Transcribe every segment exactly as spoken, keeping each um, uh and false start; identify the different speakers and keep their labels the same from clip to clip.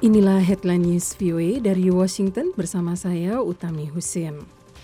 Speaker 1: Inilah Headline News V O A dari Washington bersama saya Utami Husin.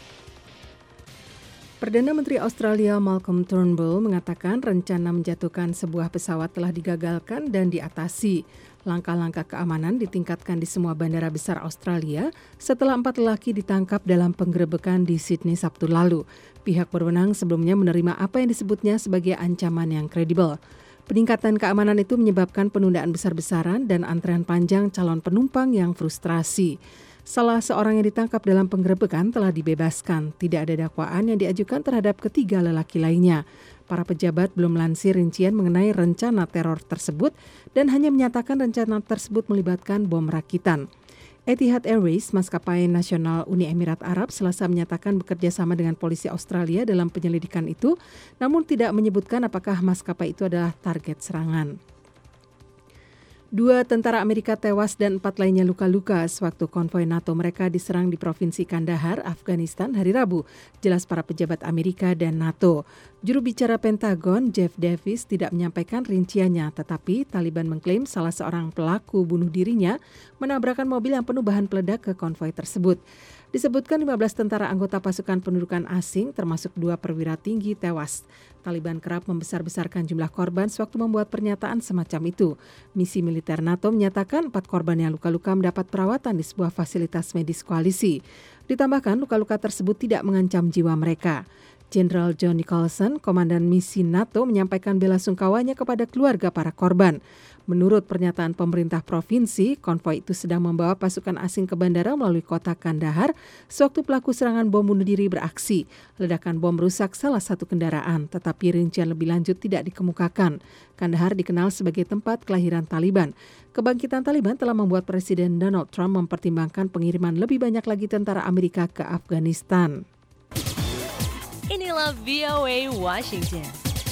Speaker 1: Perdana Menteri Australia Malcolm Turnbull mengatakan rencana menjatuhkan sebuah pesawat telah digagalkan dan diatasi. Langkah-langkah keamanan ditingkatkan di semua bandara besar Australia setelah empat lelaki ditangkap dalam penggerebekan di Sydney Sabtu lalu. Pihak berwenang sebelumnya menerima apa yang disebutnya sebagai ancaman yang kredibel. Peningkatan keamanan itu menyebabkan penundaan besar-besaran dan antrean panjang calon penumpang yang frustrasi. Salah seorang yang ditangkap dalam penggerebekan telah dibebaskan. Tidak ada dakwaan yang diajukan terhadap ketiga lelaki lainnya. Para pejabat belum melansir rincian mengenai rencana teror tersebut dan hanya menyatakan rencana tersebut melibatkan bom rakitan. Etihad Airways, maskapai nasional Uni Emirat Arab, Selasa menyatakan bekerja sama dengan polisi Australia dalam penyelidikan itu, namun tidak menyebutkan apakah maskapai itu adalah target serangan. Dua tentara Amerika tewas dan empat lainnya luka-luka sewaktu konvoi NATO mereka diserang di Provinsi Kandahar, Afghanistan hari Rabu, jelas para pejabat Amerika dan NATO. Juru bicara Pentagon, Jeff Davis, tidak menyampaikan rinciannya, tetapi Taliban mengklaim salah seorang pelaku bunuh dirinya menabrakkan mobil yang penuh bahan peledak ke konvoi tersebut. Disebutkan lima belas tentara anggota pasukan pendudukan asing termasuk dua perwira tinggi tewas. Taliban kerap membesar-besarkan jumlah korban sewaktu membuat pernyataan semacam itu. Misi militer NATO menyatakan empat korban yang luka-luka mendapat perawatan di sebuah fasilitas medis koalisi. Ditambahkan luka-luka tersebut tidak mengancam jiwa mereka. Jenderal John Nicholson, komandan misi NATO, menyampaikan bela sungkawanya kepada keluarga para korban. Menurut pernyataan pemerintah provinsi, konvoi itu sedang membawa pasukan asing ke bandara melalui kota Kandahar sewaktu pelaku serangan bom bunuh diri beraksi. Ledakan bom rusak salah satu kendaraan, tetapi rincian lebih lanjut tidak dikemukakan. Kandahar dikenal sebagai tempat kelahiran Taliban. Kebangkitan Taliban telah membuat Presiden Donald Trump mempertimbangkan pengiriman lebih banyak lagi tentara Amerika ke Afghanistan.
Speaker 2: Inilah V O A Washington.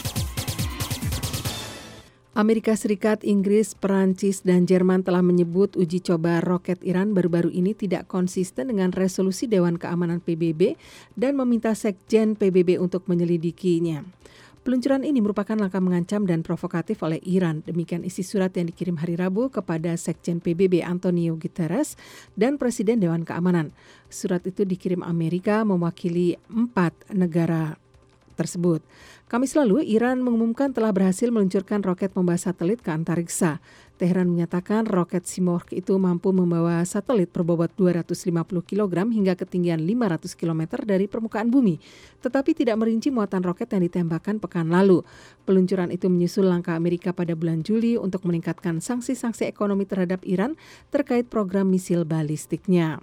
Speaker 1: Amerika Serikat, Inggris, Perancis, dan Jerman telah menyebut uji coba roket Iran baru-baru ini tidak konsisten dengan resolusi Dewan Keamanan P B B dan meminta Sekjen P B B untuk menyelidikinya. Peluncuran ini merupakan langkah mengancam dan provokatif oleh Iran. Demikian isi surat yang dikirim hari Rabu kepada Sekjen P B B Antonio Guterres dan Presiden Dewan Keamanan. Surat itu dikirim Amerika mewakili empat negara tersebut. Kamis lalu, Iran mengumumkan telah berhasil meluncurkan roket membawa satelit ke antariksa. Teheran menyatakan roket Simorgh itu mampu membawa satelit berbobot dua ratus lima puluh kilogram hingga ketinggian lima ratus kilometer dari permukaan bumi, tetapi tidak merinci muatan roket yang ditembakkan pekan lalu. Peluncuran itu menyusul langkah Amerika pada bulan Juli untuk meningkatkan sanksi-sanksi ekonomi terhadap Iran terkait program misil balistiknya.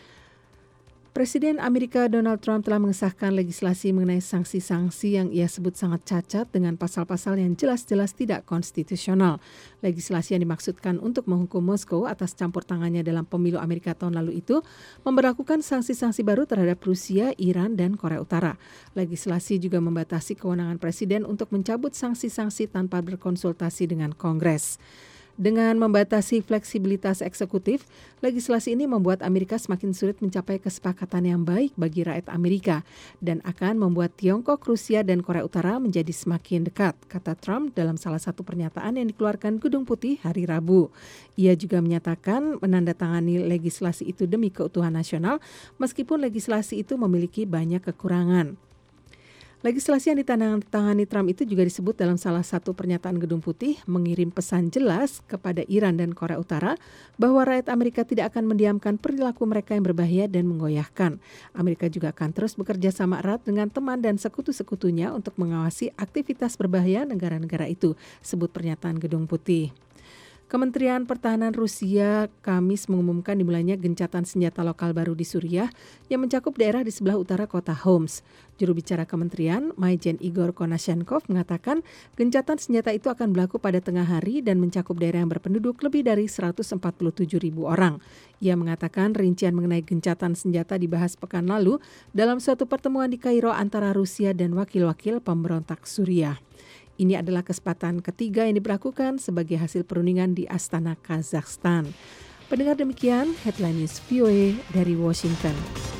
Speaker 1: Presiden Amerika Donald Trump telah mengesahkan legislasi mengenai sanksi-sanksi yang ia sebut sangat cacat dengan pasal-pasal yang jelas-jelas tidak konstitusional. Legislasi yang dimaksudkan untuk menghukum Moskow atas campur tangannya dalam pemilu Amerika tahun lalu itu memberlakukan sanksi-sanksi baru terhadap Rusia, Iran, dan Korea Utara. Legislasi juga membatasi kewenangan presiden untuk mencabut sanksi-sanksi tanpa berkonsultasi dengan Kongres. Dengan membatasi fleksibilitas eksekutif, legislasi ini membuat Amerika semakin sulit mencapai kesepakatan yang baik bagi rakyat Amerika dan akan membuat Tiongkok, Rusia, dan Korea Utara menjadi semakin dekat, kata Trump dalam salah satu pernyataan yang dikeluarkan Gedung Putih hari Rabu. Ia juga menyatakan menandatangani legislasi itu demi keutuhan nasional, meskipun legislasi itu memiliki banyak kekurangan. Legislasi yang ditandatangani Trump itu juga disebut dalam salah satu pernyataan Gedung Putih mengirim pesan jelas kepada Iran dan Korea Utara bahwa rakyat Amerika tidak akan mendiamkan perilaku mereka yang berbahaya dan menggoyahkan. Amerika juga akan terus bekerja sama erat dengan teman dan sekutu-sekutunya untuk mengawasi aktivitas berbahaya negara-negara itu, sebut pernyataan Gedung Putih. Kementerian Pertahanan Rusia Kamis mengumumkan dimulainya gencatan senjata lokal baru di Suriah yang mencakup daerah di sebelah utara kota Homs. Juru bicara kementerian, Maijen Igor Konashenkov, mengatakan gencatan senjata itu akan berlaku pada tengah hari dan mencakup daerah yang berpenduduk lebih dari seratus empat puluh tujuh ribu orang. Ia mengatakan rincian mengenai gencatan senjata dibahas pekan lalu dalam suatu pertemuan di Kairo antara Rusia dan wakil-wakil pemberontak Suriah. Ini adalah kesempatan ketiga yang diberlakukan sebagai hasil perundingan di Astana, Kazakhstan. Pendengar, demikian Headline News V O A dari Washington.